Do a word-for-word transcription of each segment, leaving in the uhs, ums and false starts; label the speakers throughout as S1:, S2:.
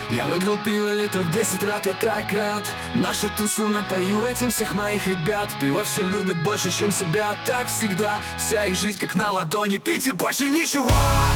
S1: Я выиграл пиво литров десять раз, я так рад. Нашу тусу напою этим всех моих ребят. Пиво все любят больше, чем себя, так всегда. Вся их жизнь как на ладони, пить и больше ничего.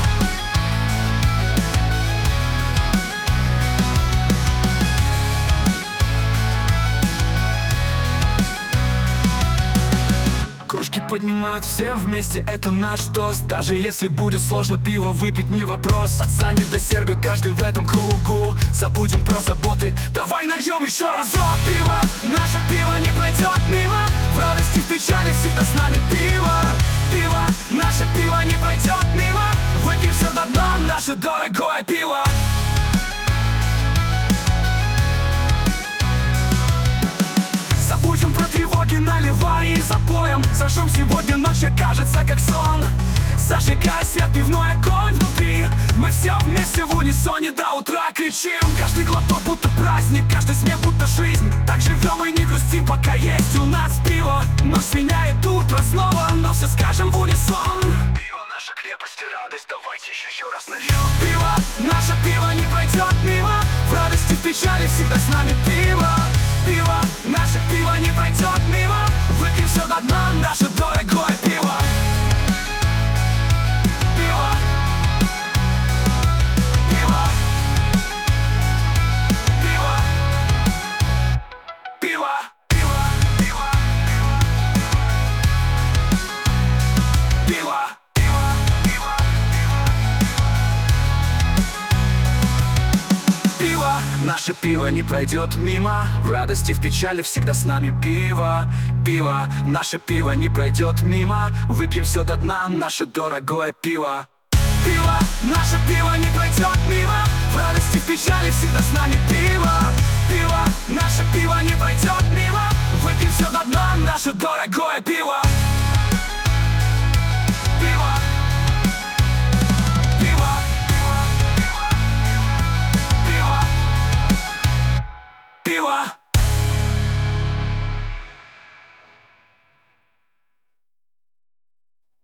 S1: Кружки поднимают все вместе, это наш тост. Даже если будет сложно пиво выпить, не вопрос. От Сани до Серго каждый в этом кругу. Забудем про заботы, давай нальем еще разок. Пиво, наше пиво не пройдет мимо. В радости, в печали всегда с нами пиво. Пиво, наше пиво не пройдет мимо. Выпьем все до дна, наше дорогое пиво. Забудем про тревоги, наливай и запоем. Зажжем сегодня ночь, кажется как сон. Зажигай свет, пивной огонь внутри. Мы все вместе в унисоне до утра кричим. Каждый глоток будто праздник, каждый смех будто жизнь. Так живем и не грустим, пока есть у нас пиво. Ночь сменяет утро снова, но все скажем в унисон. Пиво наша крепость и радость, давайте еще раз нальем. Пиво, наше пиво не пройдет мимо. В радости, в печали всегда с нами пиво. Пиво, наше пиво не пройдет мимо. Выпьем все до дна, наше дорогое пиво. Пиво. Пиво. Пиво. Пиво. Пиво. Пиво. Пиво. Пиво. Пиво. Наше пиво не пройдет мимо. В радости, в печали всегда с нами пиво. Пиво, наше пиво не пройдет мимо. Выпьем все до дна, наше дорогое пиво. Пиво, наше пиво не пройдет мимо. В радости, в печали всегда с нами пиво. Пиво, наше пиво не пройдет мимо. Выпьем все до дна, наше дорогое пиво.